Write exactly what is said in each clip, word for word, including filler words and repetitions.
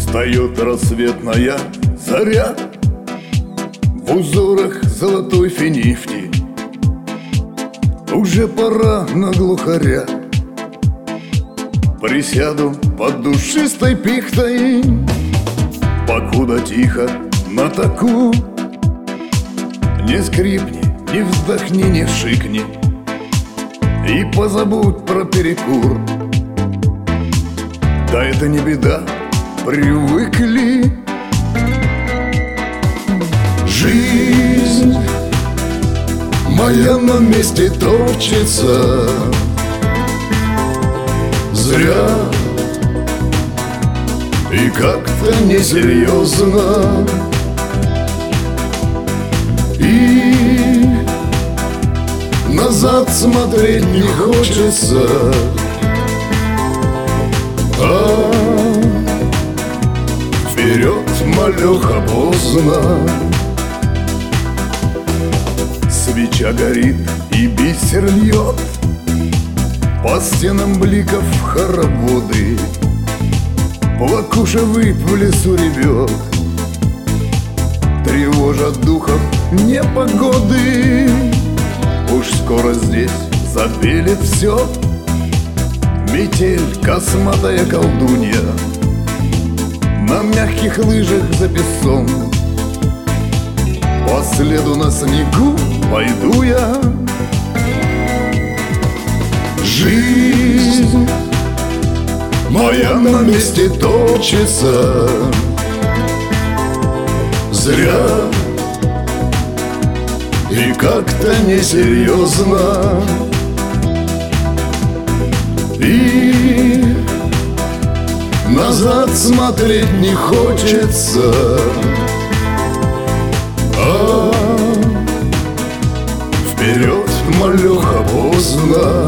Встает рассветная заря в узорах золотой финифти. Уже пора на глухаря. Присяду под душистой пихтой, покуда тихо на таку. Не скрипни, не вздохни, не шикни, и позабудь про перекур. Да это не беда, привыкли. Жизнь моя на месте топчется зря, и как-то несерьезно. И назад смотреть не хочется, а вперед, малеха, поздно. Свеча горит и бисер льет по стенам бликов хороводы. Плакуша выпь в лесу ревет, тревожат духов непогоды. Уж скоро здесь забелит все, метель, косматая колдунья. На мягких лыжах за песом по следу на снегу пойду я. Жизнь моя на месте топчется зря, и как-то несерьезно. И назад смотреть не хочется, а вперед, малеха, поздно.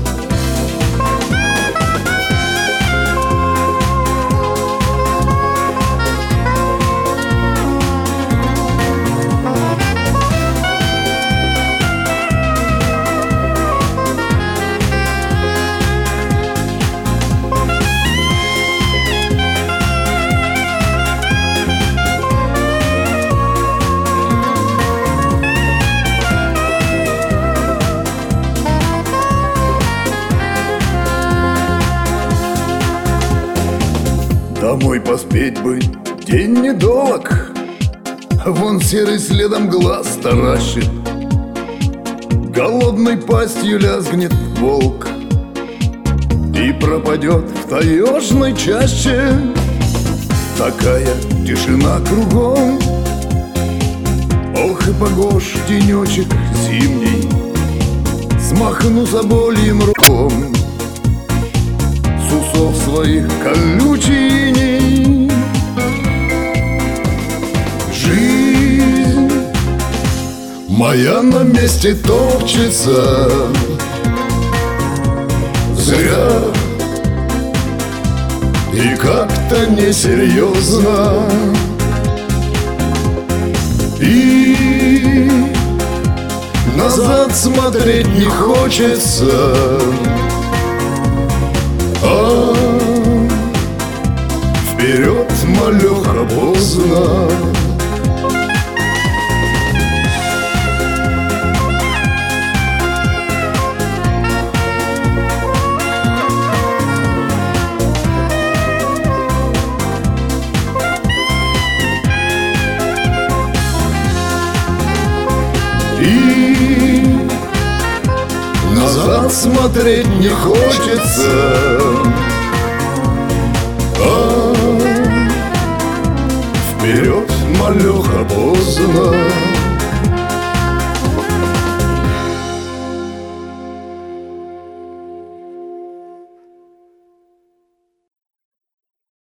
Домой поспеть бы, день недолог. Вон серый следом глаз таращит, голодной пастью лязгнет волк и пропадет в таежной чаще. Такая тишина кругом, ох и погож денечек зимний. Смахну собольем руком с усов своих колючий иней. Жизнь моя на месте топчется зря, и как-то несерьезно. И назад смотреть не хочется, а вперед, малеха, поздно. И назад смотреть не хочется, а вперед, малеха, поздно.